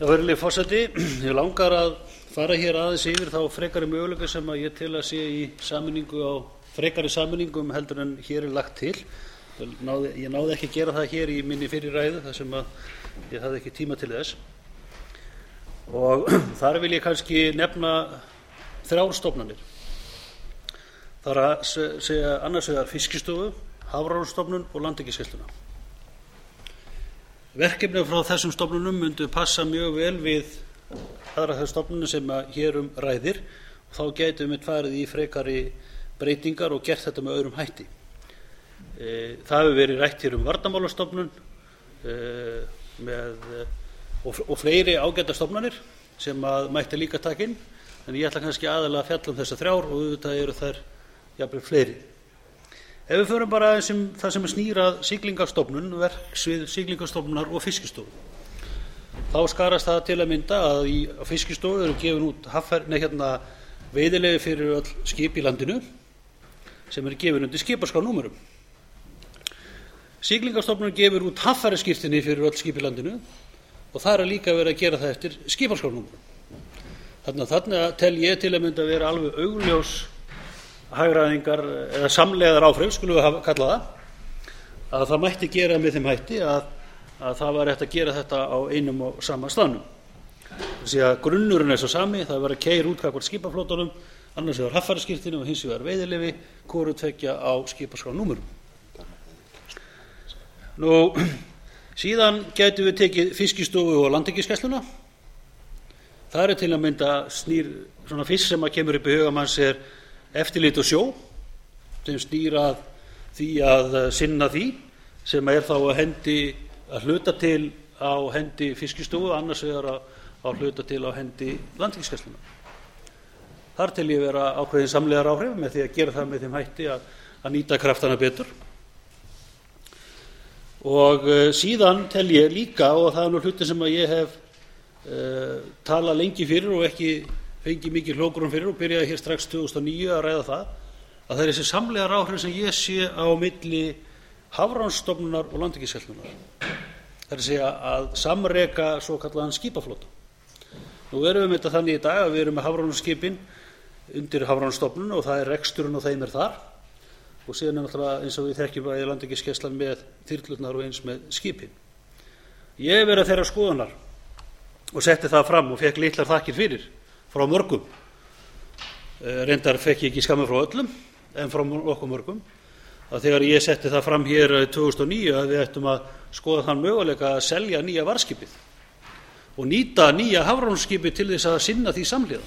Virðulegi forseti, ég langar að fara hér aðeins yfir þá frekari möguleika sem ég tel að sé í sameiningu á frekari sameiningum heldur en hér lagt til. Ég náði ekki að gera það hér í minni fyrri ræðu þar sem ég hafði ekki tíma til þess. Og þar vil ég kannski nefna 3 stofnanir. Það er að segja annars vegar Fiskistofu, Hafrannsóknastofnun og Landhelgisgæsluna. Verkefni frá þessum stofnunum myndu passa mjög vel við aðrar þær stofnunum sem hér ræðir og þá gætum við farið í frekari breytingar og gert þetta með öðrum hætti. Það hefur verið rætt hér Varnarmálastofnun og fleiri ágætar stofnanir sem mætti líka taka inn, en ég ætla kannski aðallega að fjalla þessar 3 og auðvitað eru þær jafnvel fleiri. Ef við förum bara aðeins það sem snýr að Siglingastofnun, verksvið Siglingastofnunar og Fiskistofu, þá skarast það til að mynda að á Fiskistofu eru gefin út veiðileyfi fyrir öll skip í landinu sem eru gefin undir skipaskrárnúmerum. Siglingastofnun gefur út haffærisskírteini fyrir öll skip í landinu og það líka verið að gera það eftir skipaskrárnúmerum. Þarna tel ég til að mynda vera alveg augljós hagræðingar eða samlegðar áhrif, skulum við kalla það, að það mætti gera með þeim hætti að það var hægt að gera þetta á einum og sama staðnum. Því að grunnurinn sá sami, það var að keyra út gagnvart skipaflotanum, annars vegar haffærisskírteini og hins vegar veiðileyfi, hvoru tveggja á skipaskrárnúmerum. Síðan gætum við tekið Fiskistofu og Landhelgisgæsluna. Það til að mynda snýr svona fyrst sem kemur upp í huga manns eftirlit á sjó sem snýr að því að sinna því sem þá að hluta til á hendi Fiskistofu, annars vegar á hluta til á hendi Landhelgisgæslunnar. Þar tel ég vera ákveðin samlegðar áhrif með því að gera það með þeim hætti að nýta kraftana betur. Og síðan tel ég líka, og það hluti sem ég hef talað lengi fyrir og ekki fengið mikið hljógrunn fyrir og byrjaði hér strax 2009 að ræða það, að það þessi samlegðar áhrif sem ég sé á milli Hafrannsóknastofnunar og Landhelgisgæslunnar. Það að segja að samreka svokallaðan skipaflota. Nú erum við þetta þannig í dag að við erum með hafrannsóknaskipin undir Hafrannsóknastofnun og það reksturinn og þeim þar, og síðan náttúrulega eins og við þekkjum bæði Landhelgisgæslan með þyrlurnar og eins með skipin. Ég hef verið þeirrar skoðunar og setti það fram og fekk litlar þakkir fyrir frá mörgum. Reyndar fekk ég ekki skammir frá öllum, en frá okkur mörgum, að þegar ég setti það fram hér 2009 að við ættum að skoða þann möguleika að selja nýja varðskipið og nýta nýja hafrannsóknaskipið til þess að sinna því samhliða.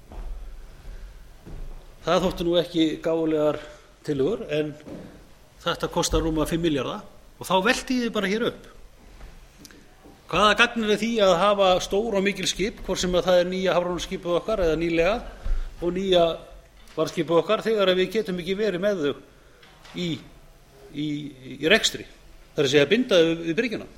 Það þóttu ekki gáfulegar tillögur, en þetta kostar rúma 5 milljarða og þá velti ég bara hér upp. Hvaða gagn því að hafa stór og mikil skip, hvort sem það nýja hafrannsóknaskipið okkar eða nýlega og nýja varðskipið okkar, þegar við getum ekki verið með þau í rekstri. Það að segja að binda þau við bryggjuna.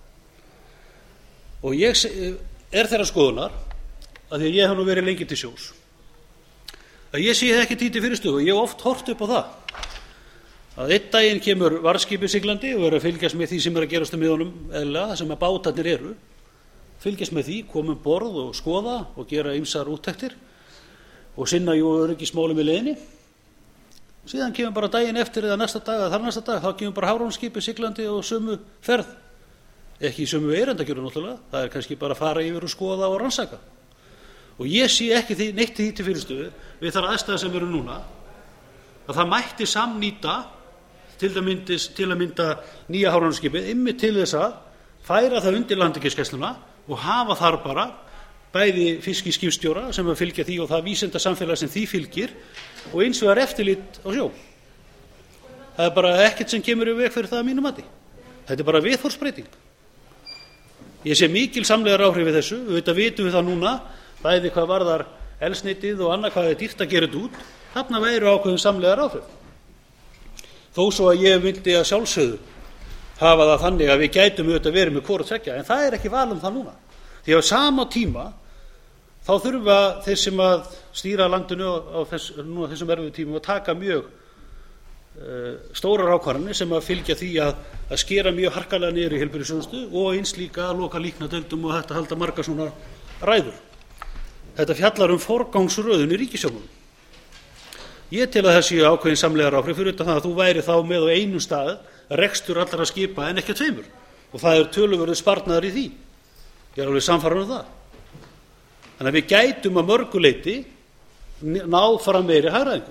Og ég þeirrar skoðunar, að því að ég hef nú verið lengi til sjós, að ég sé ekki títi fyrirstöðu og ég hef oft horft upp á það að einn daginn kemur varðskipið siglandi og er að fylgjast með því sem að gerast miðunum eðlilega, það sem að bátarnir eru, fylgjast með því, koma um borð og skoða og gera ýmsar úttektir og sinna öryggismálum í leiðinni. Síðan kemur bara daginn eftir eða næsta dag eða þar næsta dag, þá kemur bara hafrannsóknaskipið siglandi og sömu ferð, ekki í sömu erindagjörðu náttúrulega, það kannski bara að fara yfir og skoða og rannsaka. Og ég sé ekki neitt því til fyrirstöðu við þær aðstæður sem eru núna, að það mætti samnýta til að mynda nýja hafrannsóknaskipið einmitt til þess að færa það undir Landhelgisgæsluna og hafa þar bara bæði fiskiskipstjóra sem að fylgja því og það vísindasamfélag sem því fylgir og eins vegar eftirlit á sjó. Það bara ekkert sem kemur í veg fyrir það að mínu mati. Þetta bara viðhorfsbreyting. Ég sé mikil samlegðar áhrif við þessu, auðvitað vitum við það núna, bæði hvað varðar eldsneytið og annað hvað dýrt að gera þetta út, þarna væru ákveðin samlegðar áhrif. Þó svo að ég vildi að sjálfsögðu hafa það þannig að við gætum auðvitað verið með hvoru tveggja, en það ekki val það núna. Því á sama tíma þá þurfa þeir sem að stýra landinu á þessum erfiðu tímum að taka mjög stórar ákvarðanir sem að fylgja því að skera mjög harkalega niður í heilbrigðisþjónustu og eins líka að loka líknardeildum og þetta halda margar svona ræður. Þetta fjallar forgangsröðun í ríkisfjármálum. Ég tel að það séu ákveðin samlegar áhrif fyrir utan það að þú væri þá með á einum stað rekstur allra skipa en ekki á tveimur og það töluverður sparnaður í því. Ég alveg sannfærður það. Þannig að við gætum að mörgu leyti ná fram meiri hagræðingu.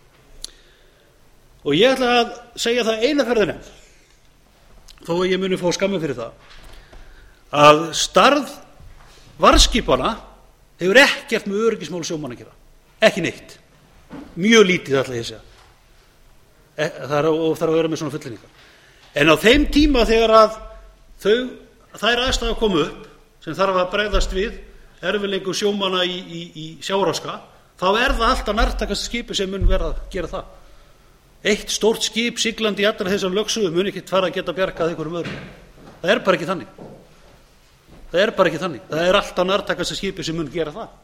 Og ég ætla að segja það eina ferðina, þó að ég muni fá skammi fyrir það, að starf varðskipana hefur ekkert með öryggismál sjómanna að gera. Ekki neitt. Mjög lítið ætla ég að segja. Og þarf að vera með svona fullyrðingar. En á þeim tíma þegar að þær aðstæður komu upp, sem þarf að bregðast við erfiðleikum sjómanna í sjávarháska, þá það alltaf nærtækasta skipi sem mun verða að gera það. Eitt stórt skip siglandi í allra þessar lögsögu mun ekki fara að geta bjargað einhverjum öðrum. Það bara ekki þannig. Það alltaf nærtækasta skipi sem mun gera það.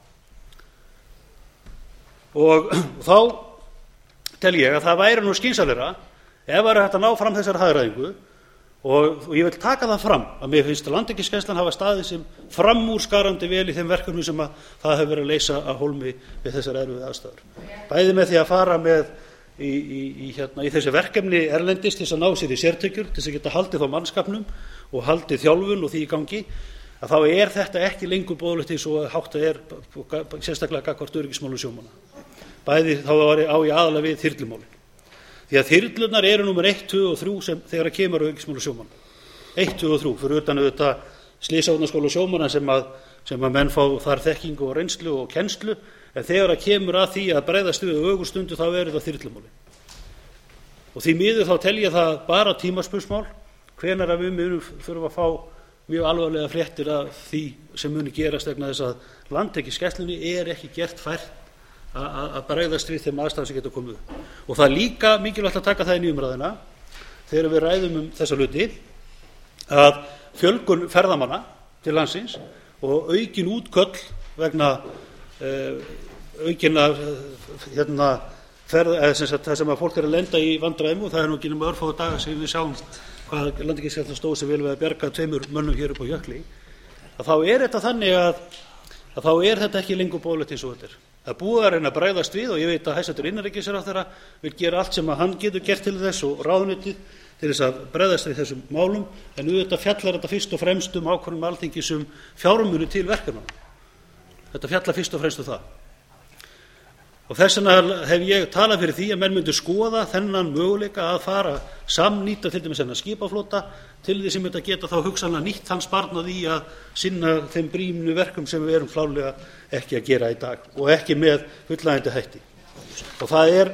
Og þá tel ég að það væri nú skynsamlegra ef væri hægt að ná fram þessari hagræðingu og ég vil taka það fram að mér finnst Landhelgisgæslan hafa staðið sem framúrskarandi vel í þeim verkefnum sem að það hefur verið að leysa af hólmi við þessar erfiðu aðstæður. Bæði með því að fara með í þessi verkefni erlendis til þess að ná sér í sértekjur, til þess að geta haldið þá mannskapnum og haldið þjálfun og því í gangi, að þá þetta ekki lengur boðlegt eins og háttað sérstaklega gagnvart öryggismálum sjómanna. Bæði þá á ég aðalega við þyrlumálin. Því að þyrlurnar eru númer 1, 2 og 3 sem þegar kemur öryggismálum sjómanna. 1, 2 og 3, fyrir utan auðvitað Slysavarnaskóla sjómanna sem að menn fá þar þekkingu og reynslu og kennslu, en þegar kemur að því að bregðast við á ögurstundu þá það þyrlumálin. Og því miður þá tel ég það bara tímaspursmál hvenær að við munum þurfa að fá mjög alvarlega fréttir af því sem muni gerast vegna þess að Landhelgisgæslunni ekki gert fært að bregðast við þeim aðstæðum sem geta komið upp. Og það líka mikilvægt að taka það inn í umræðuna þegar við ræðum þessa hluti að fjölgun ferðamanna til landsins og aukin útköll vegna aukinna það sem að fólk að lenda í vandræðum og það nú ekki nema örfáu daga sem við sjáum hvað Landhelgisgæslan stóð sig vel við að bjarga 2 mönnum hér upp á jökli, að þá þetta þannig að þá þetta ekki lengur boðlegt eins og þetta Það búið að reyna að bregðast við og ég veit að hæstvirtur innanríkisráðherra vil gera allt sem að hann getur gert til þess og ráðuneytið til þess að bregðast við þessum málum, en auðvitað fjallar þetta fyrst og fremst ákvörðun Alþingis fjármuni til verkefnanna. Þetta fjallar fyrst og fremst það. Og þess vegna hef ég talað fyrir því að menn myndu skoða þennan möguleika að fara samnýta til dæmis þennan skipaflota til því sem þetta geta þá hugsanlega nýtt þann sparnað í að sinna þeim brýnu verkum sem við erum klárlega ekki að gera í dag og ekki með fullnægjandi hætti. Og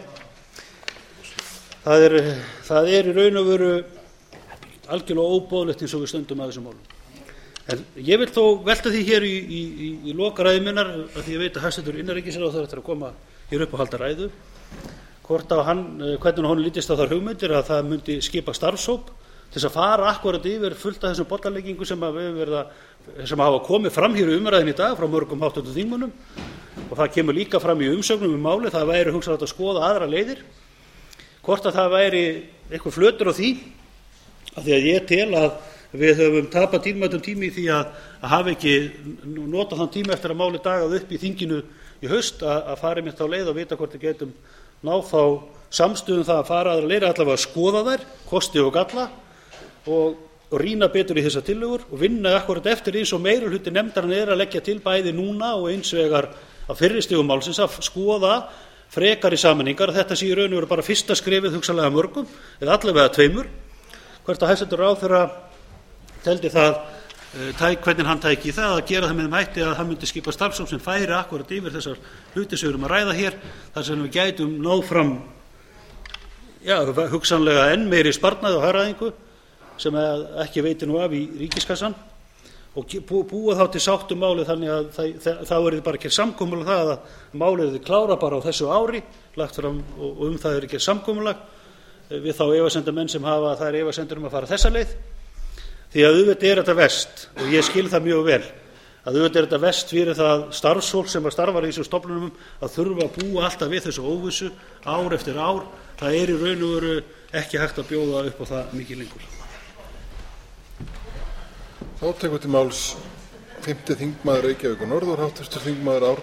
það er í raun og veru algjörlega óboðlegt eins og við stöndum að þessum málum. En ég vil þó velta því hér í lokaræðu minnar, af því ég veit að hæstvirtur innanríkisráðherra ætlar að koma hér upp og halda ræðu, hvernig honum lítist á þær hugmyndir að það myndi skipa starfshóp til þess að fara akkúrat yfir fullt af þessum bollaleggingum sem hafa komið fram hér í umræðunni í dag frá mörgum háttvirtum þingmönnum, og það kemur líka fram í umsögnum málið, það væri hugsanlegt að skoða aðrar leiðir, hvort að það væri eitthvað flötur á því, af því að ég tel að við höfum tapað dýrmætum tíma í því að hafa ekki notað þann tíma eftir að máli dagað upp í þinginu í haust að fara einmitt á leið og vita hvort við getum náð þá samstöðum það að fara aðra leiðir, allavega að skoða þær, kosti og galla og rýna betur í þessar tillögur og vinna akkúrat eftir eins og meirihluti nefndarinnar að leggja til bæði núna og eins vegar á fyrri stigum málsins að skoða frekari sameiningar. Þetta sé í raun og veru bara fyrsta skrefið hugsanlega mörgum eða allavega 2, hvert að hæstvirtur ráðherra teldi það hvernig hann tæki það að gera það með þeim hætti að hann myndi skipa starfshóp sem færi akkúrat yfir þessar hluti sem við erum að ræða hér, þar sem við gætum náð fram hugsanlega enn meiri sparnaði og hagræðingu sem ekki veitir nú af í ríkiskassan og búa þá til sáttum málið þannig að þá er bara ekki samkomulag það að málið klára bara á þessu ári lagt fram og það er ekki samkomulag við þá efasemdamenn sem hafa þær efasemdir að fara þessa leið. Því að auðvitað þetta verst og ég skil það mjög vel að auðvitað þetta verst fyrir það starfsfólk sem starfar í þessum stofnunum að þurfa að búa alltaf við þessu óvissu ár eftir ár. Það í raun og veru ekki hægt að bjóða upp á það mikið lengur. Þá tekur til máls 5. þingmaður Reykjavíkur norður, hv. þingmaður Árni